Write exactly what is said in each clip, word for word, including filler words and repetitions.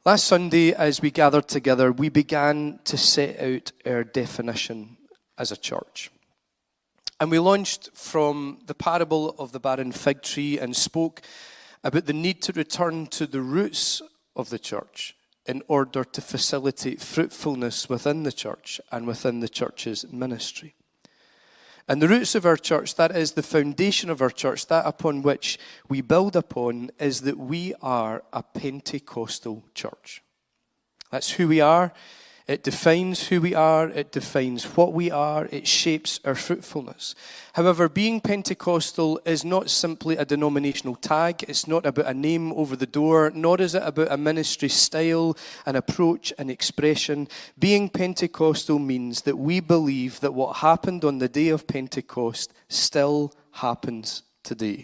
Last Sunday, as we gathered together, we began to set out our definition as a church. And we launched from the parable of the barren fig tree and spoke about the need to return to the roots of the church in order to facilitate fruitfulness within the church and within the church's ministry. And the roots of our church, that is the foundation of our church, that upon which we build upon, is that we are a Pentecostal church. That's who we are. It defines who we are. It defines what we are. It shapes our fruitfulness. However, being Pentecostal is not simply a denominational tag. It's not about a name over the door, nor is it about a ministry style, an approach, an expression. Being Pentecostal means that we believe that what happened on the day of Pentecost still happens today.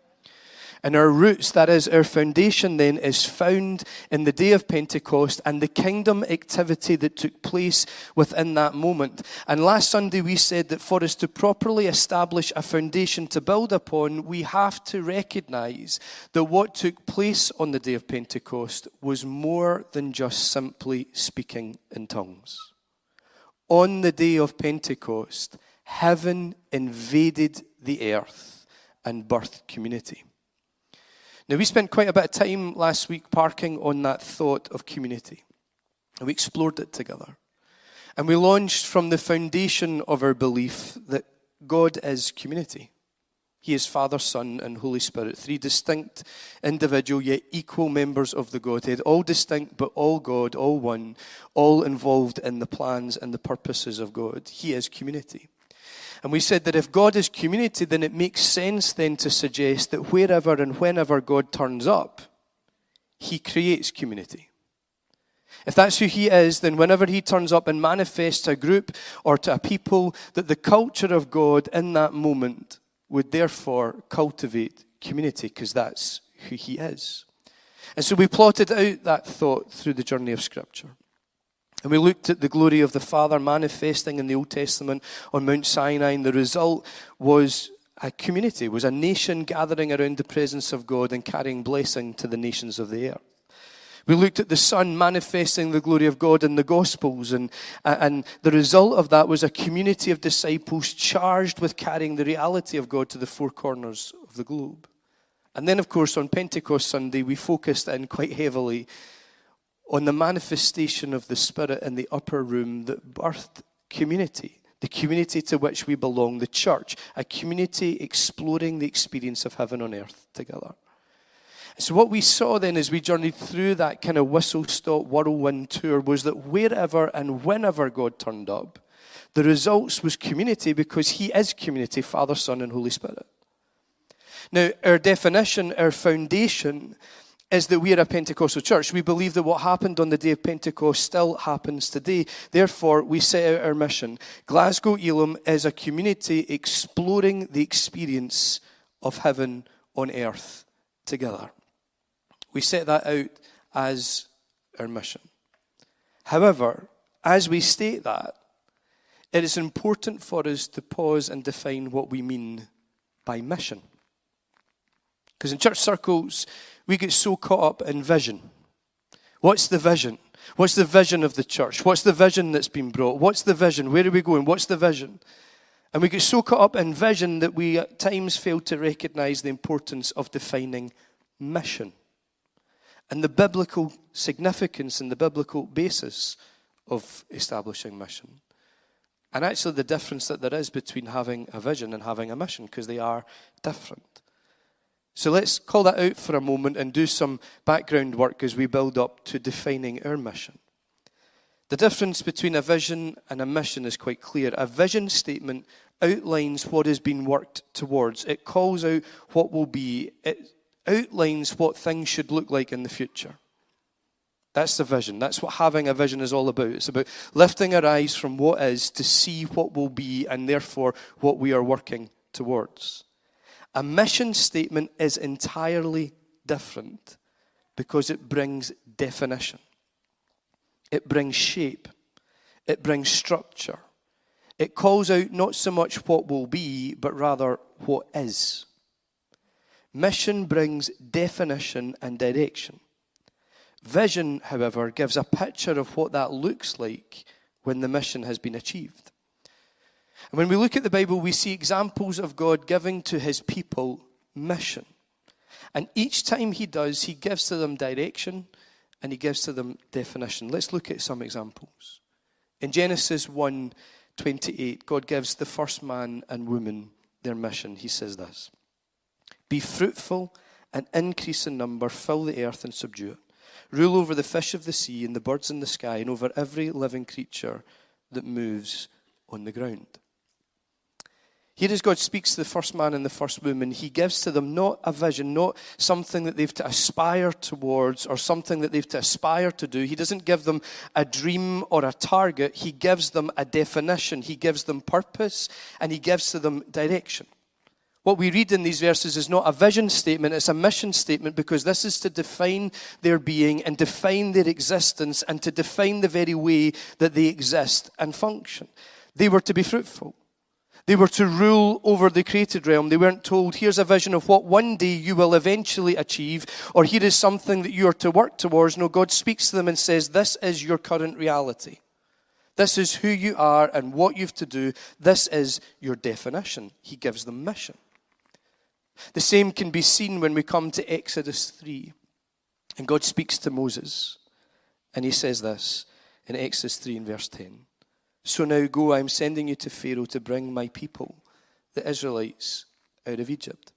And our roots, that is, our foundation then, is found in the day of Pentecost and the kingdom activity that took place within that moment. And last Sunday we said that for us to properly establish a foundation to build upon, we have to recognize that what took place on the day of Pentecost was more than just simply speaking in tongues. On the day of Pentecost, heaven invaded the earth and birthed community. Now, we spent quite a bit of time last week parking on that thought of community. And we explored it together. And we launched from the foundation of our belief that God is community. He is Father, Son, and Holy Spirit. Three distinct, individual, yet equal members of the Godhead. All distinct, but all God, all one. All involved in the plans and the purposes of God. He is community. And we said that if God is community, then it makes sense then to suggest that wherever and whenever God turns up, he creates community. If that's who he is, then whenever he turns up and manifests to a group or to a people, that the culture of God in that moment would therefore cultivate community, because that's who he is. And so we plotted out that thought through the journey of Scripture. And we looked at the glory of the Father manifesting in the Old Testament on Mount Sinai, and the result was a community, was a nation gathering around the presence of God and carrying blessing to the nations of the earth. We looked at the Son manifesting the glory of God in the Gospels, and, and the result of that was a community of disciples charged with carrying the reality of God to the four corners of the globe. And then, of course, on Pentecost Sunday, we focused in quite heavily on the manifestation of the Spirit in the upper room that birthed community, the community to which we belong, the church, a community exploring the experience of heaven on earth together. So what we saw then as we journeyed through that kind of whistle-stop whirlwind tour was that wherever and whenever God turned up, the results was community, because he is community, Father, Son, and Holy Spirit. Now, our definition, our foundation is that we are a Pentecostal church. We believe that what happened on the day of Pentecost still happens today. Therefore, we set out our mission. Glasgow Elim is a community exploring the experience of heaven on earth together. We set that out as our mission. However, as we state that, it is important for us to pause and define what we mean by mission. Because in church circles, we get so caught up in vision. What's the vision? What's the vision of the church? What's the vision that's been brought? What's the vision? Where are we going? What's the vision? And we get so caught up in vision that we at times fail to recognize the importance of defining mission and the biblical significance and the biblical basis of establishing mission. And actually the difference that there is between having a vision and having a mission, because they are different. So let's call that out for a moment and do some background work as we build up to defining our mission. The difference between a vision and a mission is quite clear. A vision statement outlines what is being worked towards. It calls out what will be. It outlines what things should look like in the future. That's the vision. That's what having a vision is all about. It's about lifting our eyes from what is to see what will be, and therefore what we are working towards. A mission statement is entirely different because it brings definition. It brings shape. It brings structure. It calls out not so much what will be, but rather what is. Mission brings definition and direction. Vision, however, gives a picture of what that looks like when the mission has been achieved. And when we look at the Bible, we see examples of God giving to his people mission. And each time he does, he gives to them direction and he gives to them definition. Let's look at some examples. In Genesis one twenty-eight, God gives the first man and woman their mission. He says this: "Be fruitful and increase in number, fill the earth and subdue it. Rule over the fish of the sea and the birds in the sky and over every living creature that moves on the ground." Here as God speaks to the first man and the first woman, he gives to them not a vision, not something that they've to aspire towards or something that they've to aspire to do. He doesn't give them a dream or a target. He gives them a definition. He gives them purpose and he gives to them direction. What we read in these verses is not a vision statement, it's a mission statement, because this is to define their being and define their existence and to define the very way that they exist and function. They were to be fruitful. They were to rule over the created realm. They weren't told, here's a vision of what one day you will eventually achieve, or here is something that you are to work towards. No, God speaks to them and says, this is your current reality. This is who you are and what you've to do. This is your definition. He gives them mission. The same can be seen when we come to Exodus three. And God speaks to Moses. And he says this in Exodus three and verse ten. "So now go, I am sending you to Pharaoh to bring my people, the Israelites, out of Egypt."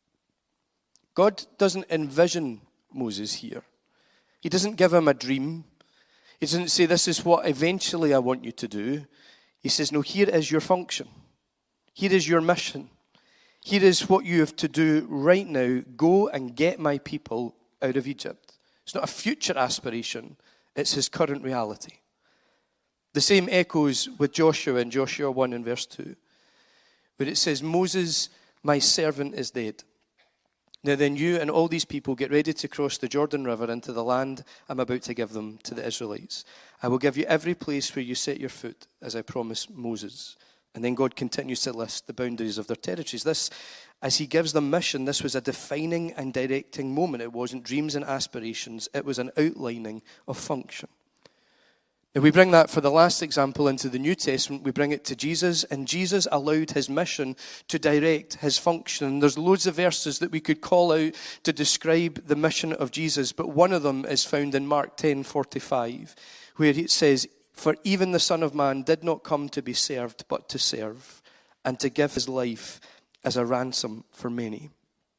God doesn't envision Moses here. He doesn't give him a dream. He doesn't say, this is what eventually I want you to do. He says, no, here is your function. Here is your mission. Here is what you have to do right now. Go and get my people out of Egypt. It's not a future aspiration. It's his current reality. The same echoes with Joshua in Joshua one and verse two, where it says, "Moses, my servant, is dead. Now then you and all these people get ready to cross the Jordan River into the land I'm about to give them to the Israelites. I will give you every place where you set your foot, as I promised Moses." And then God continues to list the boundaries of their territories. This, as he gives them mission, this was a defining and directing moment. It wasn't dreams and aspirations. It was an outlining of function. If we bring that for the last example into the New Testament, we bring it to Jesus, and Jesus allowed his mission to direct his function. And there's loads of verses that we could call out to describe the mission of Jesus, but one of them is found in Mark ten forty-five, where it says, "For even the Son of Man did not come to be served, but to serve, and to give his life as a ransom for many."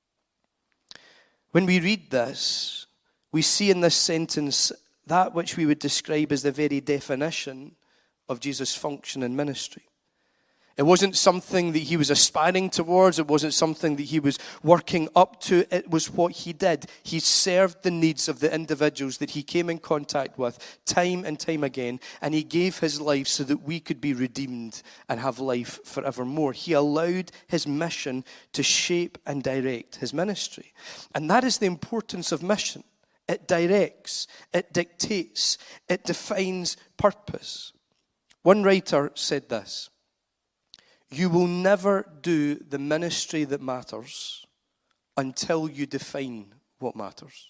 When we read this, we see in this sentence that which we would describe as the very definition of Jesus' function and ministry. It wasn't something that he was aspiring towards. It wasn't something that he was working up to. It was what he did. He served the needs of the individuals that he came in contact with time and time again, and he gave his life so that we could be redeemed and have life forevermore. He allowed his mission to shape and direct his ministry. And that is the importance of mission. It directs, it dictates, it defines purpose. One writer said this: "You will never do the ministry that matters until you define what matters."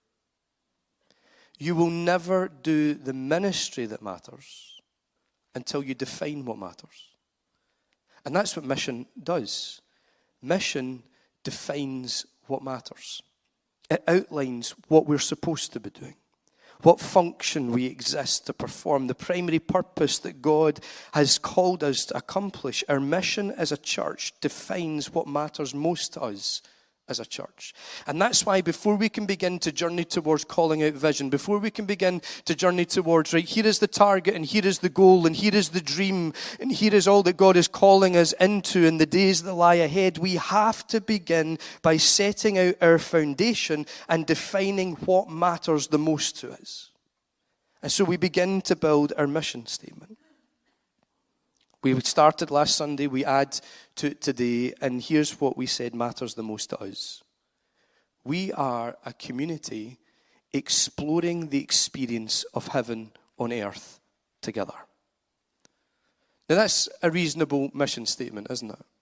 You will never do the ministry that matters until you define what matters. And that's what mission does. Mission defines what matters. It outlines what we're supposed to be doing, what function we exist to perform, the primary purpose that God has called us to accomplish. Our mission as a church defines what matters most to us as a church. And that's why before we can begin to journey towards calling out vision, before we can begin to journey towards, right, here is the target and here is the goal and here is the dream and here is all that God is calling us into in the days that lie ahead, we have to begin by setting out our foundation and defining what matters the most to us. And so we begin to build our mission statement. We started last Sunday, we add to it today, and here's what we said matters the most to us. We are a community exploring the experience of heaven on earth together. Now that's a reasonable mission statement, isn't it?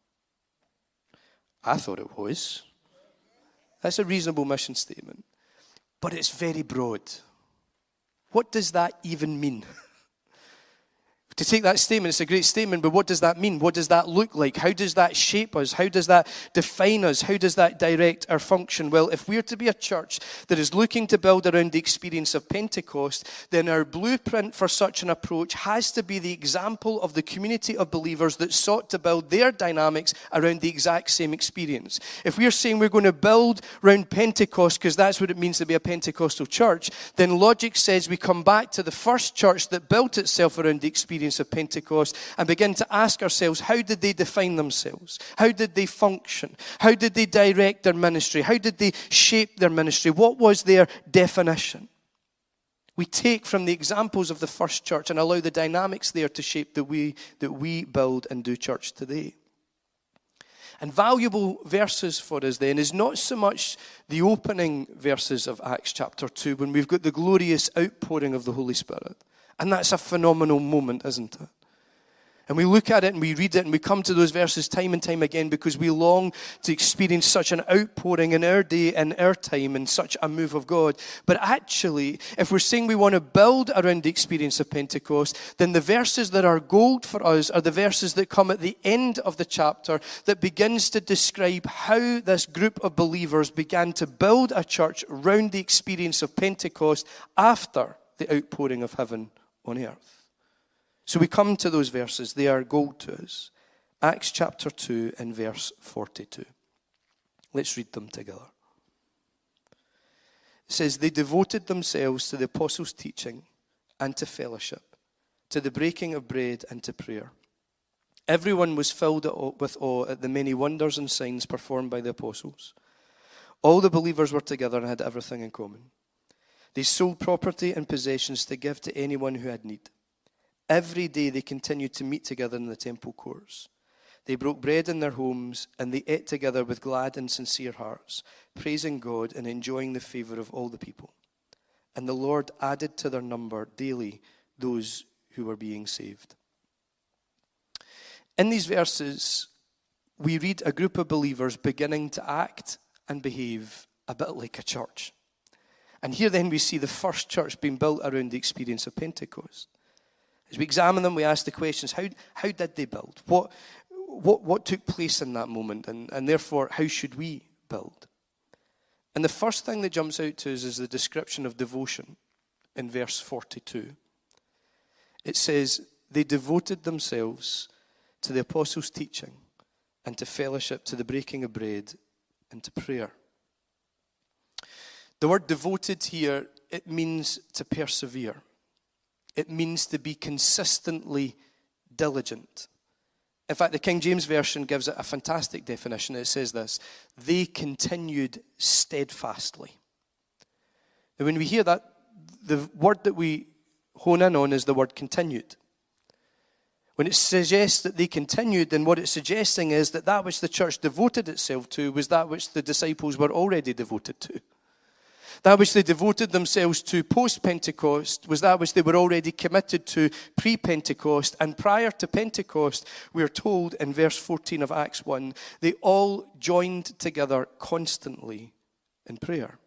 I thought it was. That's a reasonable mission statement. But it's very broad. What does that even mean? To take that statement, it's a great statement, but what does that mean? What does that look like? How does that shape us? How does that define us? How does that direct our function? Well, if we're to be a church that is looking to build around the experience of Pentecost, then our blueprint for such an approach has to be the example of the community of believers that sought to build their dynamics around the exact same experience. If we're saying we're going to build around Pentecost because that's what it means to be a Pentecostal church, then logic says we come back to the first church that built itself around the experience of Pentecost and begin to ask ourselves, how did they define themselves? How did they function? How did they direct their ministry? How did they shape their ministry? What was their definition? We take from the examples of the first church and allow the dynamics there to shape the way that we build and do church today. And valuable verses for us then is not so much the opening verses of Acts chapter two when we've got the glorious outpouring of the Holy Spirit. And that's a phenomenal moment, isn't it? And we look at it and we read it and we come to those verses time and time again because we long to experience such an outpouring in our day and our time and such a move of God. But actually, if we're saying we want to build around the experience of Pentecost, then the verses that are gold for us are the verses that come at the end of the chapter that begins to describe how this group of believers began to build a church around the experience of Pentecost after the outpouring of heaven on earth. So we come to those verses. They are gold to us. Acts chapter two and verse forty-two. Let's read them together. It says, they devoted themselves to the apostles' teaching and to fellowship, to the breaking of bread and to prayer. Everyone was filled with awe at the many wonders and signs performed by the apostles. All the believers were together and had everything in common. They sold property and possessions to give to anyone who had need. Every day they continued to meet together in the temple courts. They broke bread in their homes, and they ate together with glad and sincere hearts, praising God and enjoying the favor of all the people. And the Lord added to their number daily those who were being saved. In these verses, we read a group of believers beginning to act and behave a bit like a church. And here then we see the first church being built around the experience of Pentecost. As we examine them, we ask the questions, how, how did they build? What, what, what took place in that moment? And, and therefore, how should we build? And the first thing that jumps out to us is the description of devotion in verse forty-two. It says, they devoted themselves to the apostles' teaching and to fellowship, to the breaking of bread and to prayer. The word devoted here, it means to persevere. It means to be consistently diligent. In fact, the King James Version gives it a fantastic definition. It says this, they continued steadfastly. And when we hear that, the word that we hone in on is the word continued. When it suggests that they continued, then what it's suggesting is that that which the church devoted itself to was that which the disciples were already devoted to. That which they devoted themselves to post-Pentecost was that which they were already committed to pre-Pentecost. And prior to Pentecost, we are told in verse fourteen of Acts one, they all joined together constantly in prayer.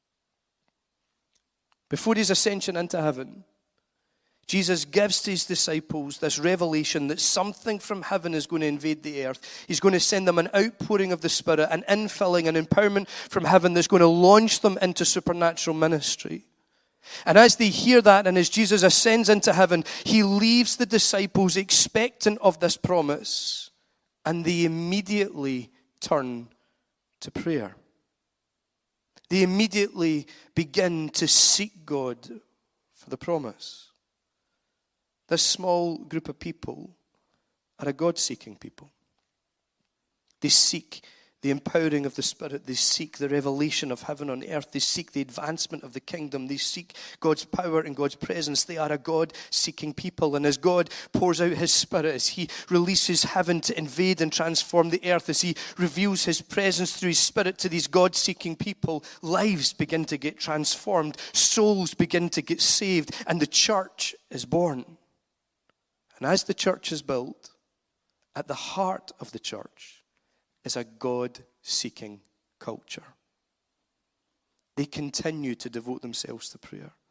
Before his ascension into heaven, Jesus gives to his disciples this revelation that something from heaven is going to invade the earth. He's going to send them an outpouring of the Spirit, an infilling, an empowerment from heaven that's going to launch them into supernatural ministry. And as they hear that, and as Jesus ascends into heaven, he leaves the disciples expectant of this promise, and they immediately turn to prayer. They immediately begin to seek God for the promise. This small group of people are a God-seeking people. They seek the empowering of the Spirit. They seek the revelation of heaven on earth. They seek the advancement of the kingdom. They seek God's power and God's presence. They are a God-seeking people. And as God pours out his Spirit, as he releases heaven to invade and transform the earth, as he reveals his presence through his Spirit to these God-seeking people, lives begin to get transformed. Souls begin to get saved. And the church is born. And as the church is built, at the heart of the church is a God-seeking culture. They continue to devote themselves to prayer.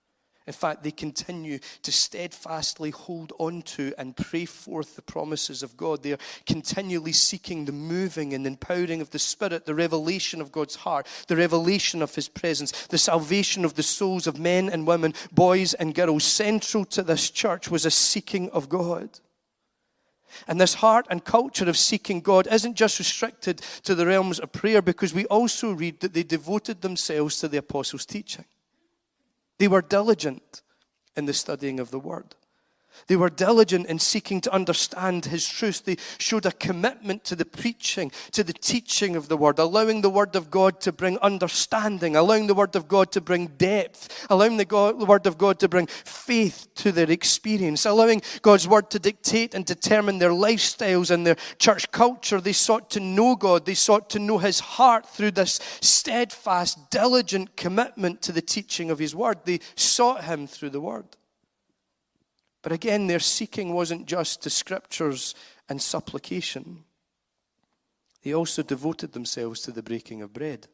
In fact, they continue to steadfastly hold on to and pray forth the promises of God. They are continually seeking the moving and empowering of the Spirit, the revelation of God's heart, the revelation of His presence, the salvation of the souls of men and women, boys and girls. Central to this church was a seeking of God. And this heart and culture of seeking God isn't just restricted to the realms of prayer, because we also read that they devoted themselves to the apostles' teaching. They were diligent in the studying of the Word. They were diligent in seeking to understand His truth. They showed a commitment to the preaching, to the teaching of the Word, allowing the Word of God to bring understanding, allowing the Word of God to bring depth, allowing the, God, the Word of God to bring faith to their experience, allowing God's Word to dictate and determine their lifestyles and their church culture. They sought to know God. They sought to know His heart through this steadfast, diligent commitment to the teaching of His Word. They sought Him through the Word. But again, their seeking wasn't just to scriptures and supplication. They also devoted themselves to the breaking of bread.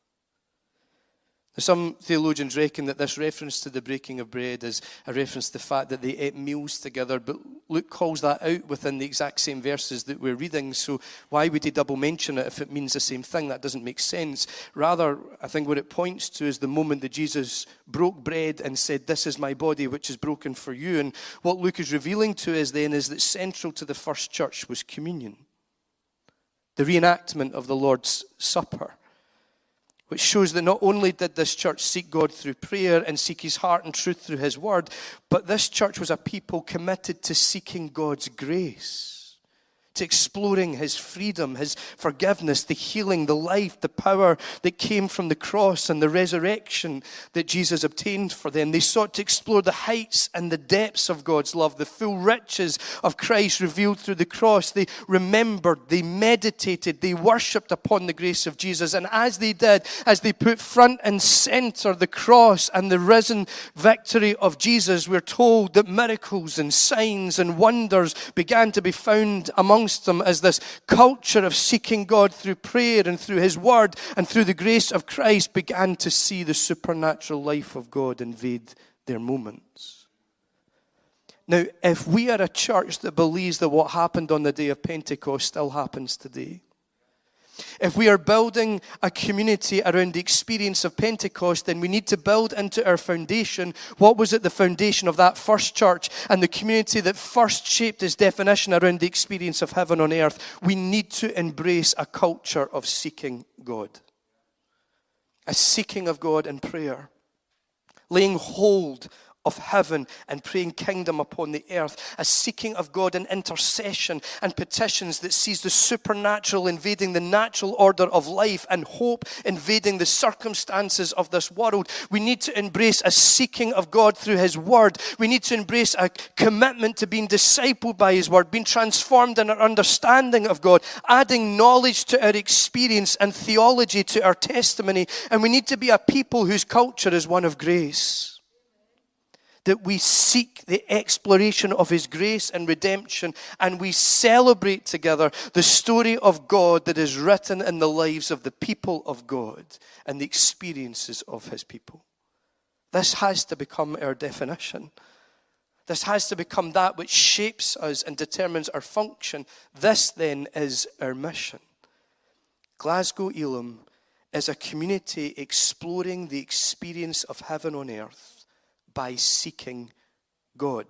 Now, some theologians reckon that this reference to the breaking of bread is a reference to the fact that they ate meals together, but Luke calls that out within the exact same verses that we're reading, so why would he double mention it if it means the same thing? That doesn't make sense. Rather, I think what it points to is the moment that Jesus broke bread and said, "This is my body which is broken for you." And what Luke is revealing to us then is that central to the first church was communion, the reenactment of the Lord's Supper, which shows that not only did this church seek God through prayer and seek His heart and truth through His Word, but this church was a people committed to seeking God's grace, to exploring His freedom, His forgiveness, the healing, the life, the power that came from the cross and the resurrection that Jesus obtained for them. They sought to explore the heights and the depths of God's love, the full riches of Christ revealed through the cross. They remembered, they meditated, they worshipped upon the grace of Jesus. And as they did, as they put front and center the cross and the risen victory of Jesus, we're told that miracles and signs and wonders began to be found among them as this culture of seeking God through prayer and through His Word and through the grace of Christ began to see the supernatural life of God invade their moments. Now, if we are a church that believes that what happened on the day of Pentecost still happens today, if we are building a community around the experience of Pentecost, then we need to build into our foundation what was at the foundation of that first church and the community that first shaped its definition around the experience of heaven on earth. We need to embrace a culture of seeking God, a seeking of God in prayer, laying hold of heaven and praying kingdom upon the earth, a seeking of God in intercession and petitions that sees the supernatural invading the natural order of life and hope invading the circumstances of this world. We need to embrace a seeking of God through His Word. We need to embrace a commitment to being discipled by His Word, being transformed in our understanding of God, adding knowledge to our experience and theology to our testimony. And we need to be a people whose culture is one of grace, that we seek the exploration of His grace and redemption, and we celebrate together the story of God that is written in the lives of the people of God and the experiences of His people. This has to become our definition. This has to become that which shapes us and determines our function. This then is our mission. Glasgow Elim is a community exploring the experience of heaven on earth by seeking God.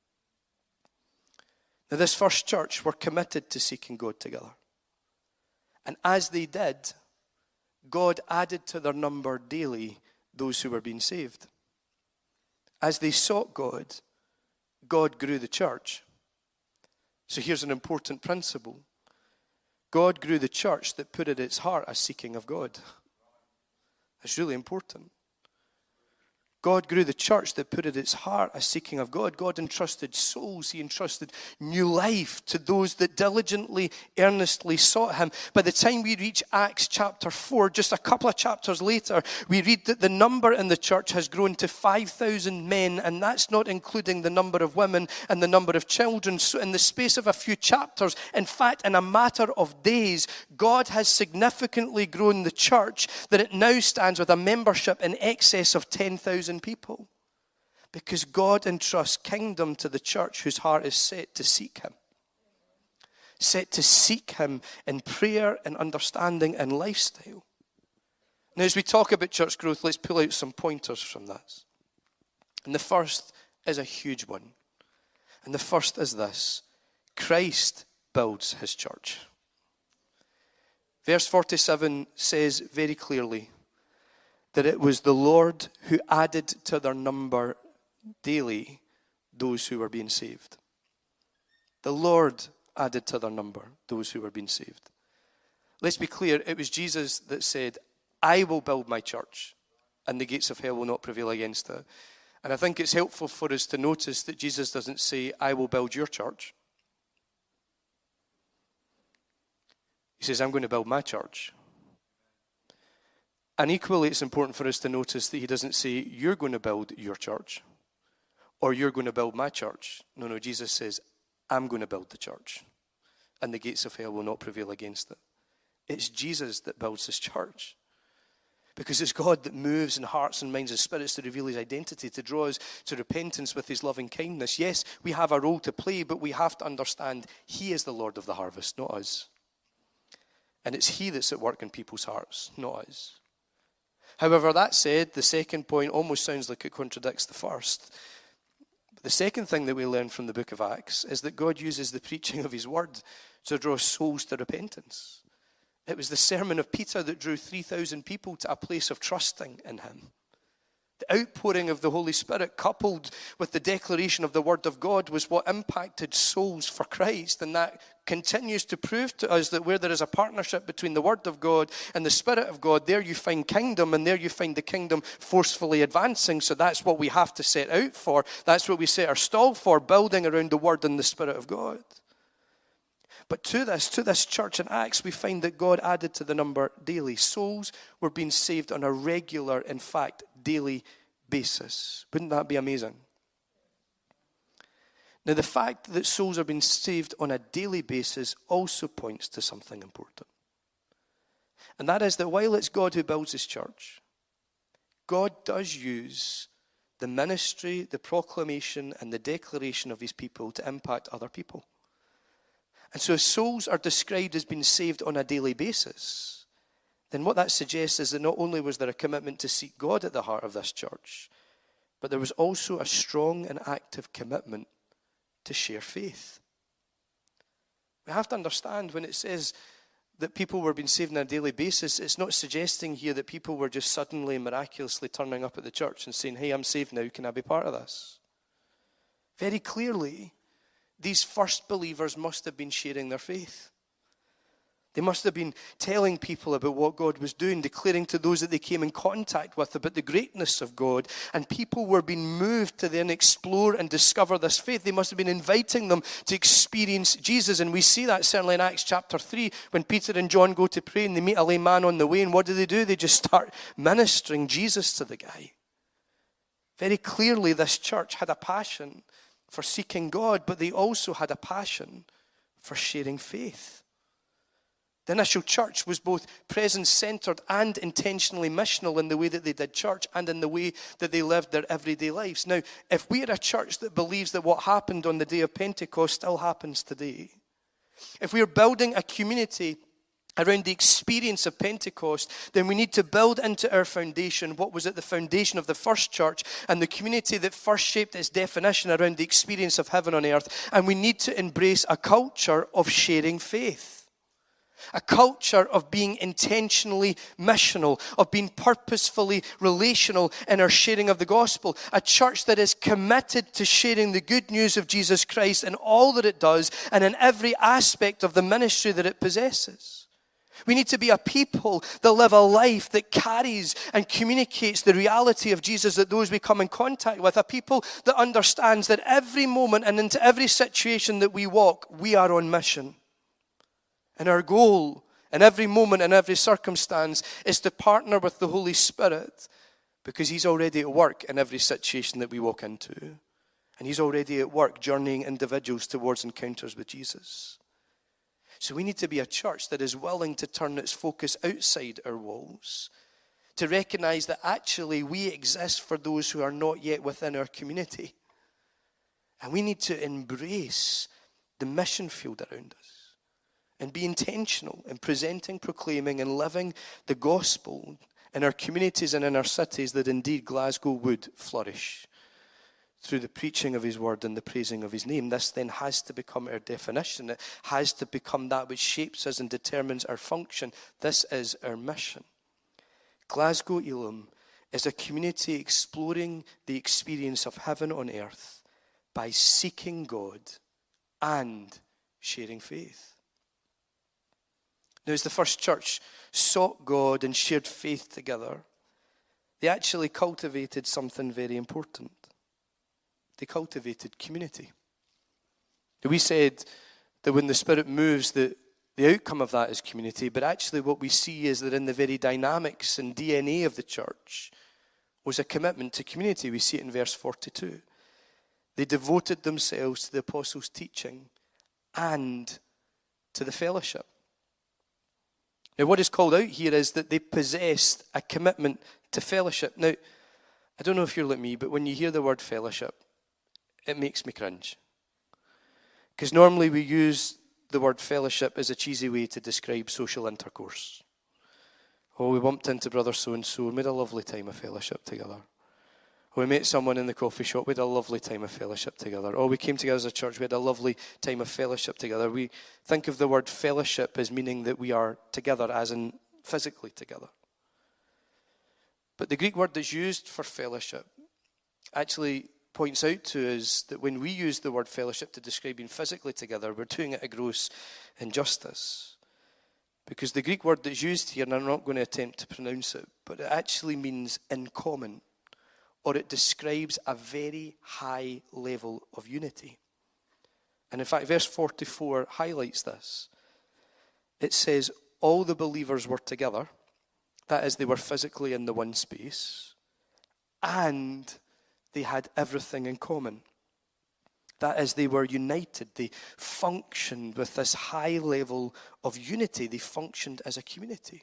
Now, this first church were committed to seeking God together. And as they did, God added to their number daily those who were being saved. As they sought God, God grew the church. So here's an important principle. God grew the church that put at its heart a seeking of God. That's really important. God grew the church that put at its heart a seeking of God. God entrusted souls. He entrusted new life to those that diligently, earnestly sought Him. By the time we reach Acts chapter four, just a couple of chapters later, we read that the number in the church has grown to five thousand men, and that's not including the number of women and the number of children. So in the space of a few chapters, in fact, in a matter of days, God has significantly grown the church that it now stands with a membership in excess of ten thousand people. Because God entrusts kingdom to the church whose heart is set to seek him. Set to seek him in prayer and understanding and lifestyle. Now, as we talk about church growth, let's pull out some pointers from this. And the first is a huge one. And the first is this: Christ builds his church. Verse forty-seven says very clearly that it was the Lord who added to their number daily those who were being saved. The Lord added to their number those who were being saved. Let's be clear, it was Jesus that said, I will build my church, and the gates of hell will not prevail against it. And I think it's helpful for us to notice that Jesus doesn't say, I will build your church. He says, I'm going to build my church. And equally, it's important for us to notice that he doesn't say, you're going to build your church, or you're going to build my church. No, no, Jesus says, I'm going to build the church, and the gates of hell will not prevail against it. It's Jesus that builds his church. Because it's God that moves in hearts and minds and spirits to reveal his identity, to draw us to repentance with his loving kindness. Yes, we have a role to play, but we have to understand he is the Lord of the harvest, not us. And it's he that's at work in people's hearts, not us. However, that said, the second point almost sounds like it contradicts the first. But the second thing that we learn from the book of Acts is that God uses the preaching of his word to draw souls to repentance. It was the sermon of Peter that drew three thousand people to a place of trusting in him. The outpouring of the Holy Spirit coupled with the declaration of the word of God was what impacted souls for Christ. And that continues to prove to us that where there is a partnership between the word of God and the Spirit of God, there you find kingdom, and there you find the kingdom forcefully advancing. So that's what we have to set out for. That's what we set our stall for, building around the word and the Spirit of God. But to this, to this church in Acts, we find that God added to the number daily. Souls were being saved on a regular, in fact, daily basis. Wouldn't that be amazing? Now, the fact that souls are being saved on a daily basis also points to something important. And that is that while it's God who builds his church, God does use the ministry, the proclamation, and the declaration of his people to impact other people. And so if souls are described as being saved on a daily basis, then what that suggests is that not only was there a commitment to seek God at the heart of this church, but there was also a strong and active commitment to share faith. We have to understand when it says that people were being saved on a daily basis, it's not suggesting here that people were just suddenly, miraculously turning up at the church and saying, hey, I'm saved now, can I be part of this? Very clearly, these first believers must have been sharing their faith. They must have been telling people about what God was doing, declaring to those that they came in contact with about the greatness of God. And people were being moved to then explore and discover this faith. They must have been inviting them to experience Jesus. And we see that certainly in Acts chapter three, when Peter and John go to pray and they meet a lame man on the way. And what do they do? They just start ministering Jesus to the guy. Very clearly, this church had a passion for seeking God, but they also had a passion for sharing faith. The initial church was both presence-centered and intentionally missional in the way that they did church and in the way that they lived their everyday lives. Now, if we are a church that believes that what happened on the day of Pentecost still happens today, if we are building a community around the experience of Pentecost, then we need to build into our foundation what was at the foundation of the first church and the community that first shaped its definition around the experience of heaven on earth. And we need to embrace a culture of sharing faith. A culture of being intentionally missional, of being purposefully relational in our sharing of the gospel. A church that is committed to sharing the good news of Jesus Christ in all that it does and in every aspect of the ministry that it possesses. We need to be a people that live a life that carries and communicates the reality of Jesus that those we come in contact with. A people that understands that every moment and into every situation that we walk, we are on mission. And our goal in every moment and every circumstance is to partner with the Holy Spirit because he's already at work in every situation that we walk into. And he's already at work journeying individuals towards encounters with Jesus. So we need to be a church that is willing to turn its focus outside our walls, to recognize that actually we exist for those who are not yet within our community. And we need to embrace the mission field around us and be intentional in presenting, proclaiming, and living the gospel in our communities and in our cities, that indeed Glasgow would flourish through the preaching of his word and the praising of his name. This then has to become our definition. It has to become that which shapes us and determines our function. This is our mission. Glasgow Elim is a community exploring the experience of heaven on earth by seeking God and sharing faith. Now, as the first church sought God and shared faith together, they actually cultivated something very important. They cultivated community. We said that when the Spirit moves, the, the outcome of that is community, but actually what we see is that in the very dynamics and D N A of the church was a commitment to community. We see it in verse forty-two. They devoted themselves to the apostles' teaching and to the fellowship. Now, what is called out here is that they possessed a commitment to fellowship. Now, I don't know if you're like me, but when you hear the word fellowship, it makes me cringe. Because normally we use the word fellowship as a cheesy way to describe social intercourse. Oh, we bumped into brother so-and-so and made a lovely time of fellowship together. Or we met someone in the coffee shop, we had a lovely time of fellowship together. Or we came together as a church, we had a lovely time of fellowship together. We think of the word fellowship as meaning that we are together, as in physically together. But the Greek word that's used for fellowship actually points out to us that when we use the word fellowship to describe being physically together, we're doing it a gross injustice. Because the Greek word that's used here, and I'm not going to attempt to pronounce it, but it actually means in common, or it describes a very high level of unity. And in fact, verse forty-four highlights this. It says, all the believers were together. That is, they were physically in the one space. And they had everything in common. That is, they were united. They functioned with this high level of unity. They functioned as a community.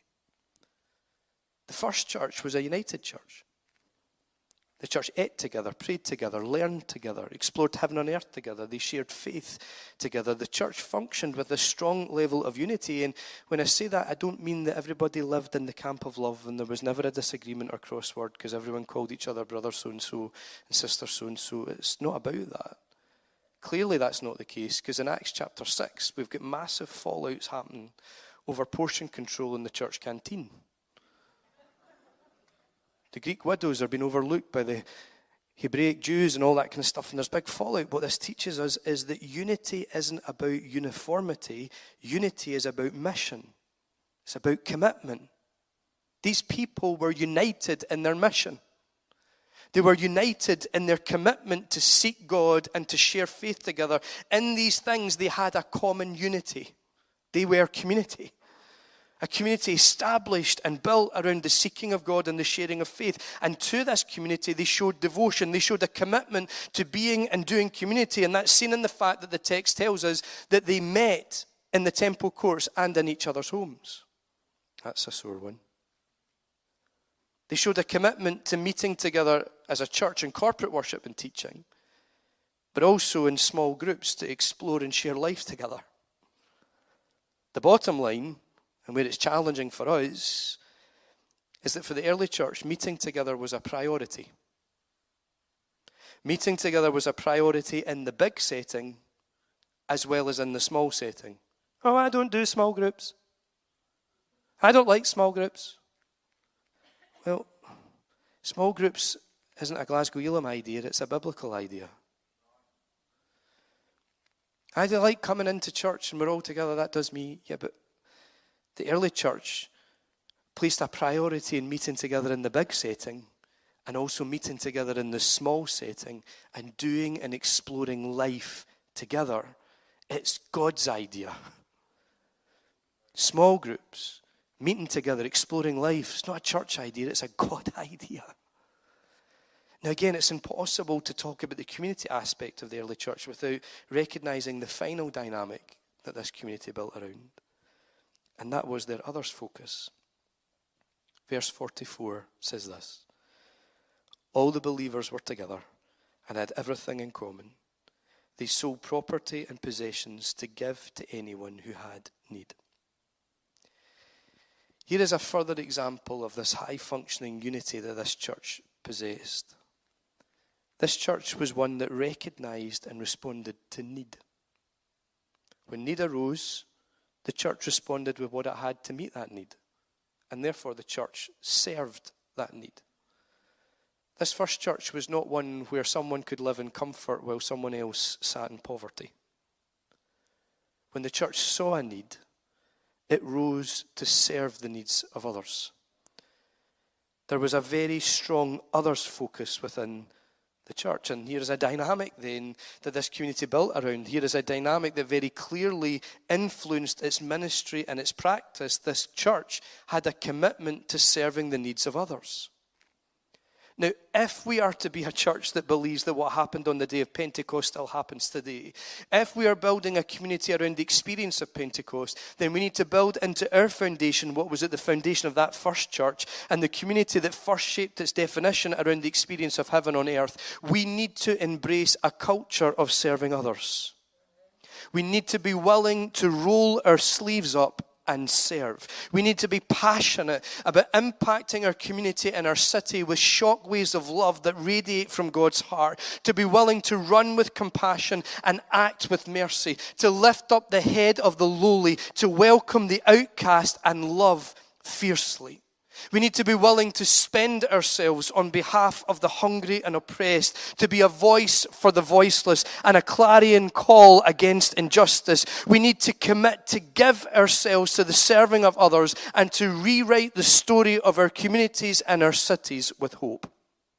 The first church was a united church. The church ate together, prayed together, learned together, explored heaven on earth together. They shared faith together. The church functioned with a strong level of unity. And when I say that, I don't mean that everybody lived in the camp of love and there was never a disagreement or crossword because everyone called each other brother so-and-so and sister so-and-so. It's not about that. Clearly that's not the case, because in Acts chapter six, we've got massive fallouts happening over portion control in the church canteen. The Greek widows are being overlooked by the Hebraic Jews and all that kind of stuff, and there's big fallout. What this teaches us is that unity isn't about uniformity. Unity is about mission. It's about commitment. These people were united in their mission. They were united in their commitment to seek God and to share faith together. In these things, they had a common unity. They were community. A community established and built around the seeking of God and the sharing of faith. And to this community, they showed devotion. They showed a commitment to being and doing community. And that's seen in the fact that the text tells us that they met in the temple courts and in each other's homes. That's a sore one. They showed a commitment to meeting together as a church in corporate worship and teaching, but also in small groups to explore and share life together. The bottom line, and where it's challenging for us, is that for the early church, meeting together was a priority. Meeting together was a priority in the big setting as well as in the small setting. Oh, I don't do small groups. I don't like small groups. Well, small groups isn't a Glasgow Elim idea, it's a biblical idea. I like coming into church and we're all together, that does me. Yeah, but the early church placed a priority in meeting together in the big setting and also meeting together in the small setting and doing and exploring life together. It's God's idea. Small groups, meeting together, exploring life. It's not a church idea, it's a God idea. Now again, it's impossible to talk about the community aspect of the early church without recognizing the final dynamic that this community built around. And that was their others focus. verse forty-four says this: all the believers were together and had everything in common. They sold property and possessions to give to anyone who had need. Here is a further example of this high-functioning unity that this church possessed. This church was one that recognized and responded to need. When need arose, the church responded with what it had to meet that need, and therefore the church served that need. This first church was not one where someone could live in comfort while someone else sat in poverty. When the church saw a need, it rose to serve the needs of others. There was a very strong others focus within the church. And here is a dynamic then that this community built around. Here is a dynamic that very clearly influenced its ministry and its practice. This church had a commitment to serving the needs of others. Now, if we are to be a church that believes that what happened on the day of Pentecost still happens today, if we are building a community around the experience of Pentecost, then we need to build into our foundation what was at the foundation of that first church and the community that first shaped its definition around the experience of heaven on earth. We need to embrace a culture of serving others. We need to be willing to roll our sleeves up and serve. We need to be passionate about impacting our community and our city with shockwaves of love that radiate from God's heart, to be willing to run with compassion and act with mercy, to lift up the head of the lowly, to welcome the outcast and love fiercely. We need to be willing to spend ourselves on behalf of the hungry and oppressed, to be a voice for the voiceless and a clarion call against injustice. We need to commit to give ourselves to the serving of others and to rewrite the story of our communities and our cities with hope.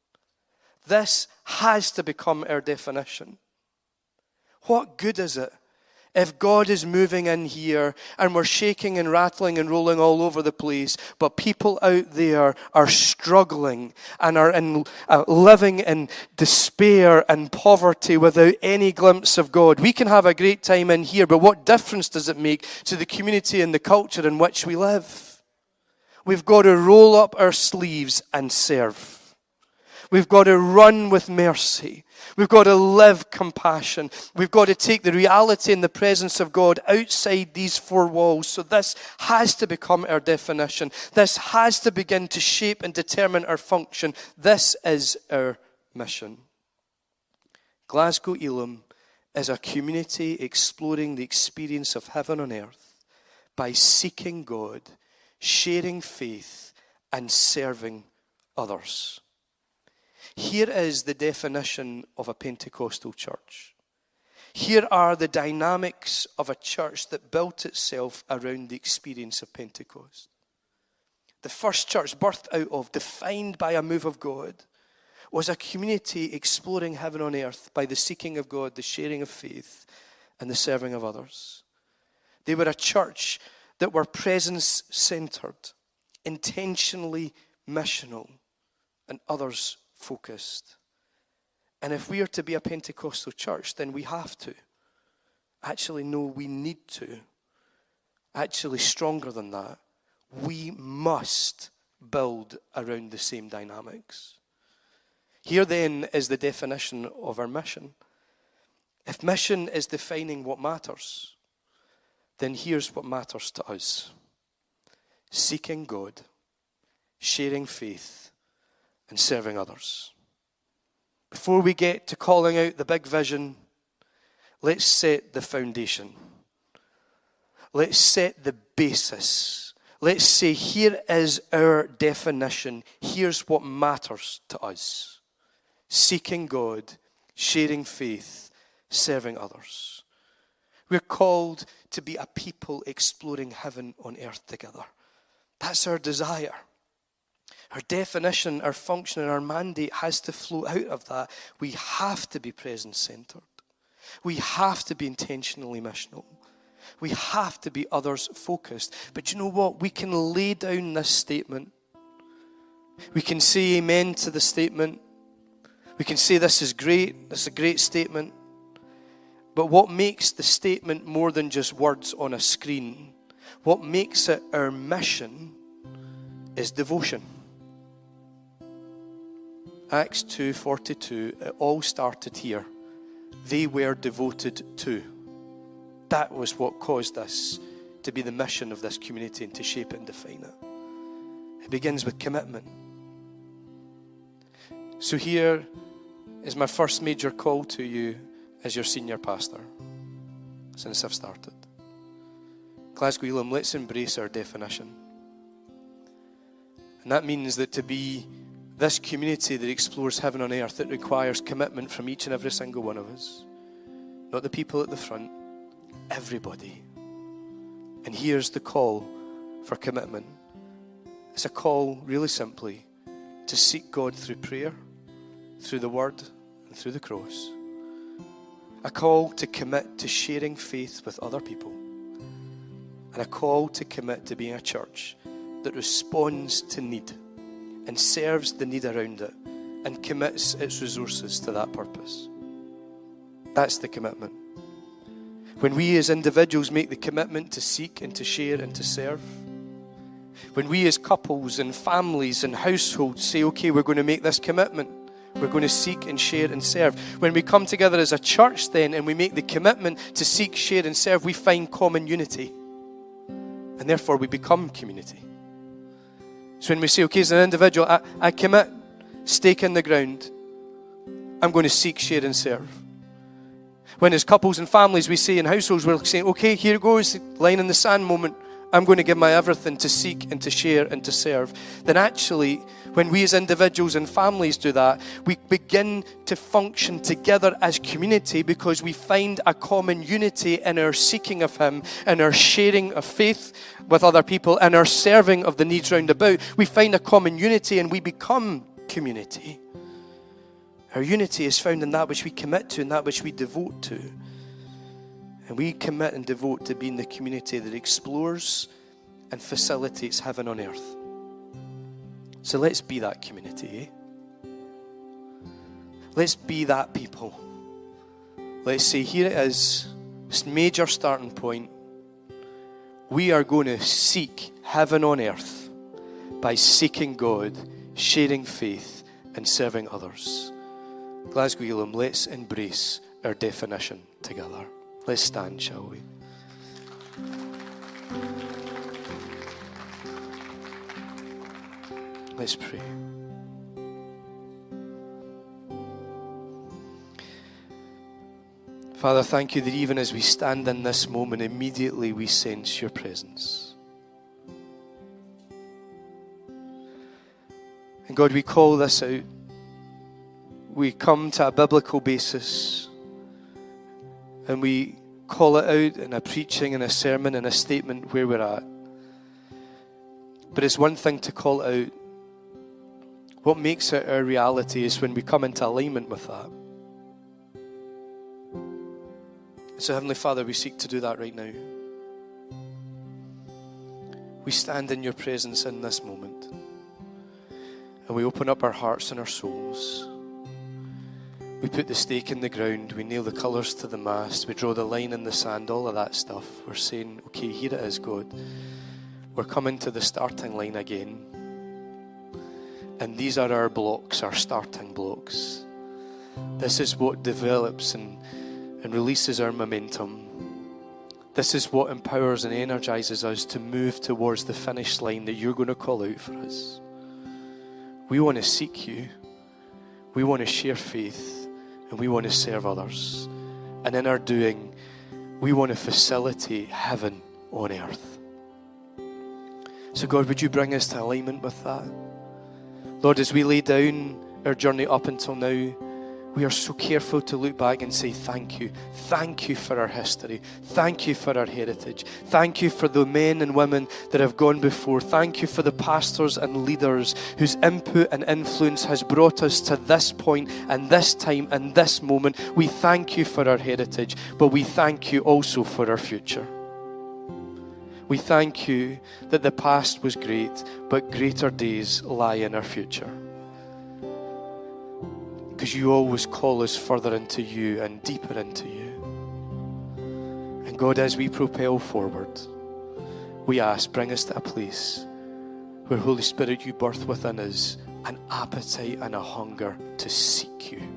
This has to become our definition. What good is it if God is moving in here and we're shaking and rattling and rolling all over the place, but people out there are struggling and are in, uh, living in despair and poverty without any glimpse of God? We can have a great time in here, but what difference does it make to the community and the culture in which we live? We've got to roll up our sleeves and serve. We've got to run with mercy. We've got to live compassion. We've got to take the reality and the presence of God outside these four walls. So this has to become our definition. This has to begin to shape and determine our function. This is our mission. Glasgow Elim is a community exploring the experience of heaven on earth by seeking God, sharing faith, and serving others. Here is the definition of a Pentecostal church. Here are the dynamics of a church that built itself around the experience of Pentecost. The first church birthed out of, defined by a move of God, was a community exploring heaven on earth by the seeking of God, the sharing of faith, and the serving of others. They were a church that were presence-centered, intentionally missional, and others focused. And if we are to be a Pentecostal church, then we have to. Actually, no, we need to. Actually, stronger than that, we must build around the same dynamics. Here then is the definition of our mission. If mission is defining what matters, then here's what matters to us: seeking God, sharing faith, and serving others. Before we get to calling out the big vision, let's set the foundation. Let's set the basis. Let's say, here is our definition. Here's what matters to us: seeking God, sharing faith, serving others. We're called to be a people exploring heaven on earth together. That's our desire. Our definition, our function, and our mandate has to flow out of that. We have to be presence-centered. We have to be intentionally missional. We have to be others-focused. But you know what? We can lay down this statement. We can say amen to the statement. We can say this is great. This is a great statement. But what makes the statement more than just words on a screen, what makes it our mission, is devotion. Acts two forty-two, it all started here. They were devoted to. That was what caused us to be the mission of this community and to shape it and define it. It begins with commitment. So here is my first major call to you as your senior pastor since I've started. Glasgow Elim, let's embrace our definition. And that means that to be this community that explores heaven on earth, it requires commitment from each and every single one of us. Not the people at the front, everybody. And here's the call for commitment. It's a call, really simply, to seek God through prayer, through the Word, and through the cross. A call to commit to sharing faith with other people. And a call to commit to being a church that responds to need and serves the need around it and commits its resources to that purpose. That's the commitment. When we as individuals make the commitment to seek and to share and to serve, when we as couples and families and households say, okay, we're going to make this commitment, we're going to seek and share and serve. When we come together as a church then and we make the commitment to seek, share and serve, we find common unity. And therefore we become community. So when we say, okay, as an individual, I, I commit, stake in the ground, I'm going to seek, share and serve. When as couples and families we say in households, we're saying, okay, here goes the line in the sand moment. I'm going to give my everything to seek and to share and to serve. Then actually, when we as individuals and families do that, we begin to function together as community because we find a common unity in our seeking of Him, in our sharing of faith with other people, and our serving of the needs round about. We find a common unity and we become community. Our unity is found in that which we commit to and that which we devote to. And we commit and devote to being the community that explores and facilitates heaven on earth. So let's be that community, eh? Let's be that people. Let's say, here it is, this major starting point. We are going to seek heaven on earth by seeking God, sharing faith, and serving others. Glasgow Elim, let's embrace our definition together. Let's stand, shall we? Let's pray. Father, thank you that even as we stand in this moment, immediately we sense your presence. And God, we call this out. We come to a biblical basis and we call it out in a preaching, in a sermon, in a statement where we're at. But it's one thing to call it out. What makes it our reality is when we come into alignment with that. So Heavenly Father, we seek to do that right now. We stand in your presence in this moment. And we open up our hearts and our souls. We put the stake in the ground. We nail the colours to the mast. We draw the line in the sand, all of that stuff. We're saying, okay, here it is, God. We're coming to the starting line again. And these are our blocks, our starting blocks. This is what develops and, and releases our momentum. This is what empowers and energizes us to move towards the finish line that you're going to call out for us. We want to seek you. We want to share faith. And we want to serve others. And in our doing, we want to facilitate heaven on earth. So God, would you bring us to alignment with that? Lord, as we lay down our journey up until now, we are so careful to look back and say thank you. Thank you for our history. Thank you for our heritage. Thank you for the men and women that have gone before. Thank you for the pastors and leaders whose input and influence has brought us to this point and this time and this moment. We thank you for our heritage, but we thank you also for our future. We thank you that the past was great, but greater days lie in our future. Because you always call us further into you and deeper into you. And God, as we propel forward, we ask, bring us to a place where, Holy Spirit, you birth within us an appetite and a hunger to seek you,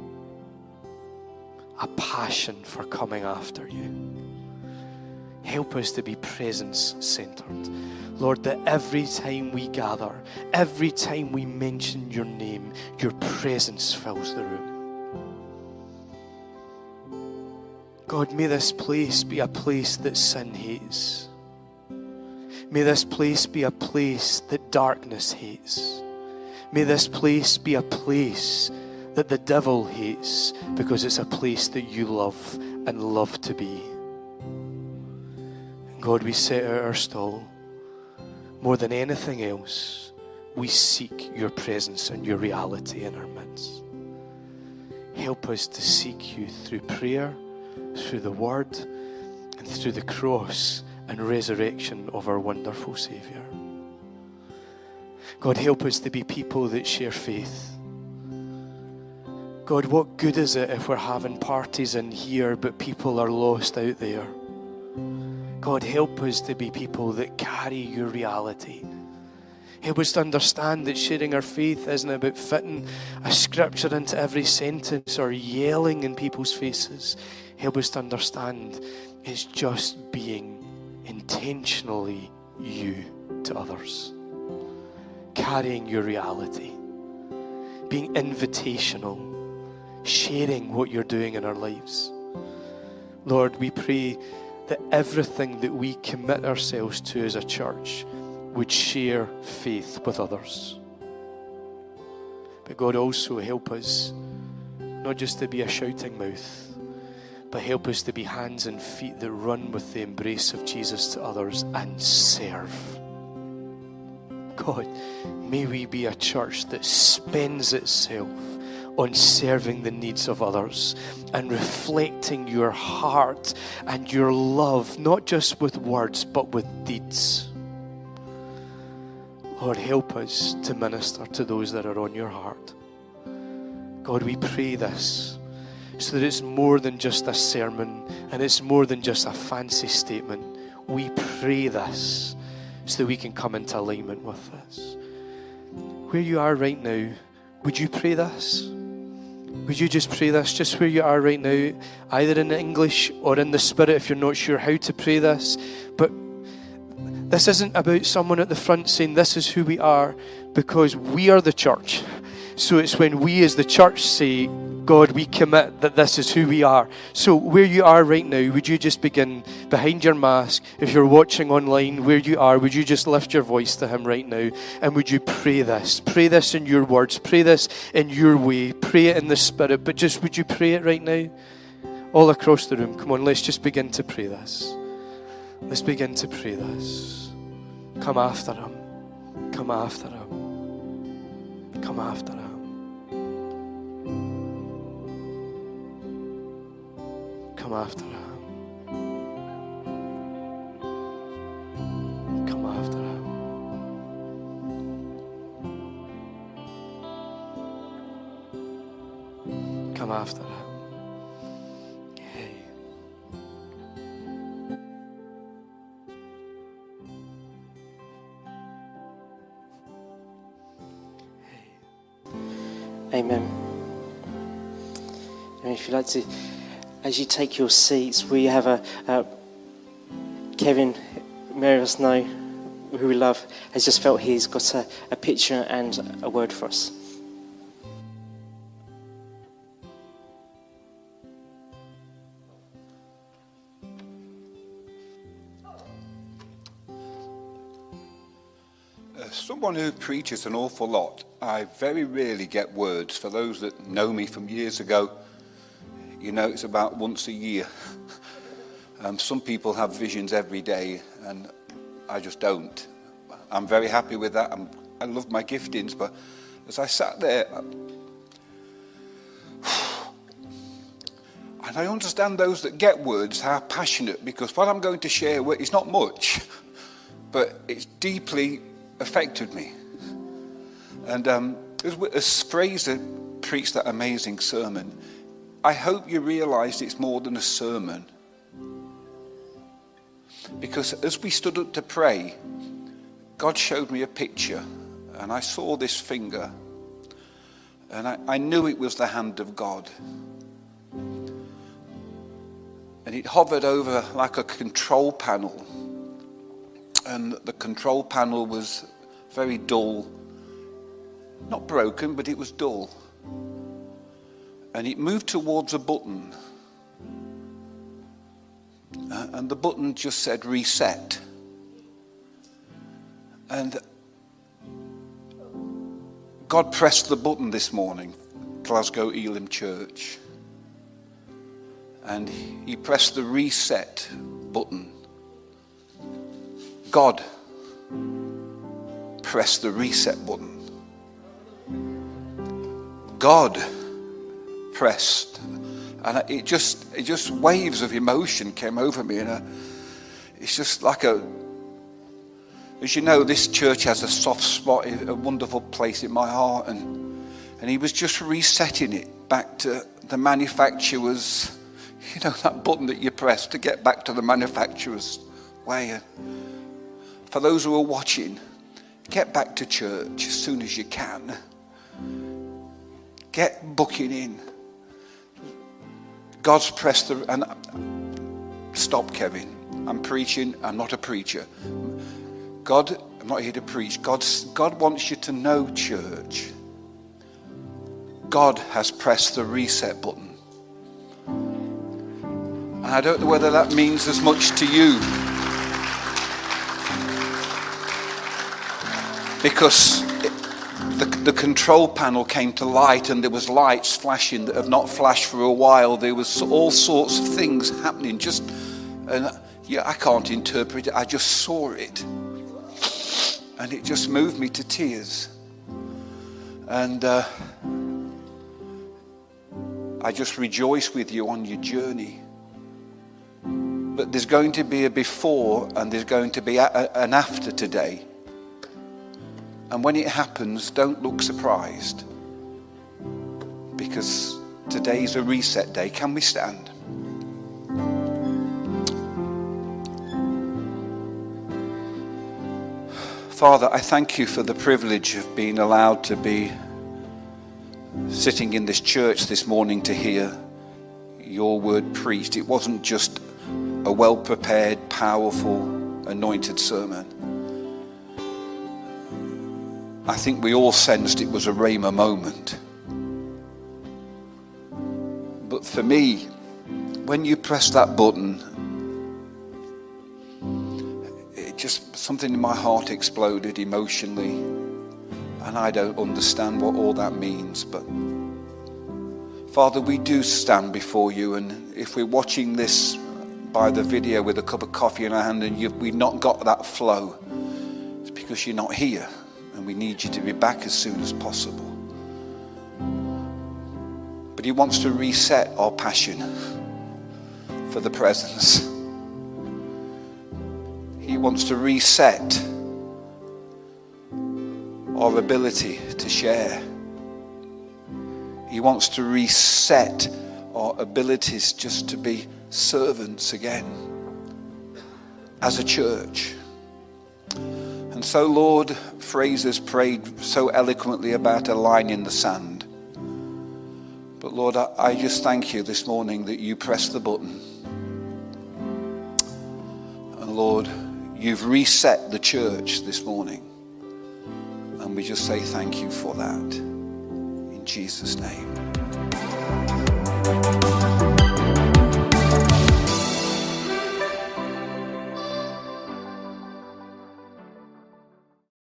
a passion for coming after you. Help us to be presence-centered. Lord, that every time we gather, every time we mention your name, your presence fills the room. God, may this place be a place that sin hates. May this place be a place that darkness hates. May this place be a place that the devil hates, because it's a place that you love and love to be. God, we set out our stall. More than anything else, we seek your presence and your reality in our midst. Help us to seek you through prayer, through the word, and through the cross and resurrection of our wonderful Saviour. God, help us to be people that share faith. God, what good is it if we're having parties in here but people are lost out there? God, help us to be people that carry your reality. Help us to understand that sharing our faith isn't about fitting a scripture into every sentence or yelling in people's faces. Help us to understand it's just being intentionally you to others. Carrying your reality. Being invitational. Sharing what you're doing in our lives. Lord, we pray that everything that we commit ourselves to as a church would share faith with others. But God, also help us not just to be a shouting mouth, but help us to be hands and feet that run with the embrace of Jesus to others and serve. God, may we be a church that spends itself on serving the needs of others and reflecting your heart and your love, not just with words, but with deeds. Lord, help us to minister to those that are on your heart. God, we pray this so that it's more than just a sermon and it's more than just a fancy statement. We pray this so that we can come into alignment with this. Where you are right now, would you pray this? Would you just pray this just where you are right now, either in English or in the Spirit if you're not sure how to pray this. But this isn't about someone at the front saying this is who we are, because we are the church. So it's when we as the church say, God, we commit that this is who we are. So where you are right now, would you just begin behind your mask? If you're watching online, where you are, would you just lift your voice to him right now? And would you pray this? Pray this in your words. Pray this in your way. Pray it in the Spirit. But just would you pray it right now? All across the room. Come on, let's just begin to pray this. Let's begin to pray this. Come after him. Come after him. Come after him. Come after him. Come after him. Come after him. Hey. Hey. Amen. And if you'd like to, as you take your seats, we have a, a Kevin, many of us know, who we love, has just felt he's got a, a picture and a word for us. As someone who preaches an awful lot, I very rarely get words. For those that know me from years ago, you know, it's about once a year. Um, some people have visions every day, and I just don't. I'm very happy with that. I'm, I love my giftings, but as I sat there, and I understand those that get words, how passionate, because what I'm going to share is not much, but it's deeply affected me. And um, as, as Fraser preached that amazing sermon, I hope you realised it's more than a sermon. Because as we stood up to pray, God showed me a picture. and I saw this finger, and I, I knew it was the hand of God. And it hovered over like a control panel, and the control panel was very dull, not broken, but it was dull. And it moved towards a button, uh, and the button just said reset. And God pressed the button this morning, Glasgow Elim Church. And he pressed the reset button. God pressed the reset button. God pressed. And it just, it just waves of emotion came over me. And a, it's just like a, as you know, this church has a soft spot, a wonderful place in my heart. And, and he was just resetting it back to the manufacturer's, you know, that button that you press to get back to the manufacturer's way. For those who are watching, get back to church as soon as you can. Get booking in. God's pressed the... And stop, Kevin. I'm preaching. I'm not a preacher. God, I'm not here to preach. God's, God wants you to know, church, God has pressed the reset button. And I don't know whether that means as much to you. Because it, the, the control panel came to light, and there was lights flashing that have not flashed for a while. There was all sorts of things happening. Just, and yeah, I can't interpret it. I just saw it. And it just moved me to tears. And uh, I just rejoice with you on your journey. But there's going to be a before and there's going to be a, a, an after today. And when it happens, don't look surprised. Because today's a reset day. Can we stand? Father, I thank you for the privilege of being allowed to be sitting in this church this morning to hear your word preached. It wasn't just a well-prepared, powerful, anointed sermon. I think we all sensed it was a Rhema moment. But for me, when you press that button, it just, something in my heart exploded emotionally. And I don't understand what all that means. But Father, we do stand before you. And if we're watching this by the video with a cup of coffee in our hand and you've, we've not got that flow, it's because you're not here. And we need you to be back as soon as possible. But he wants to reset our passion for the presence. He wants to reset our ability to share. He wants to reset our abilities just to be servants again as a church. And so, Lord, Fraser's prayed so eloquently about a line in the sand. But Lord, I, I just thank you this morning that you pressed the button. And Lord, you've reset the church this morning. And we just say thank you for that. In Jesus' name.